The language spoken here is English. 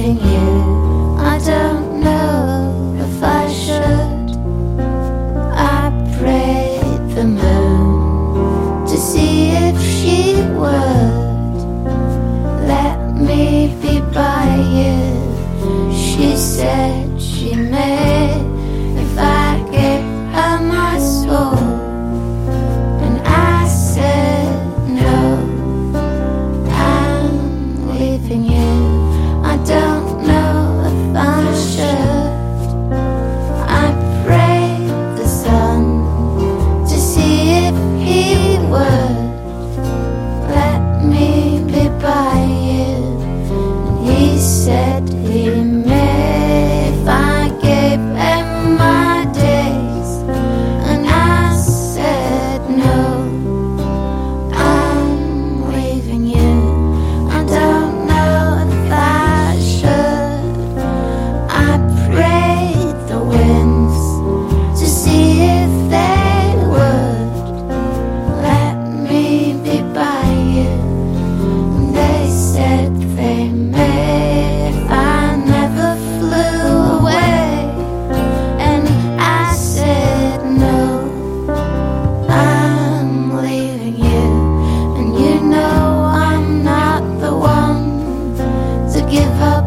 leaving you. I don't know if I should. I prayed the moon to see if she would let me be by you. She said she may if I gave her my soul, and I said no, I'm leaving you. I don't know if I should. I prayed the sun to see if he would let me be by you, and he said he may if I gave him my days, and I said no, I'm leaving you. I don't know if I should. I prayed the winds to see if they would let me be by you, and they said they may if I never flew away, and I said no, I'm leaving you. And you know I'm not the one to give up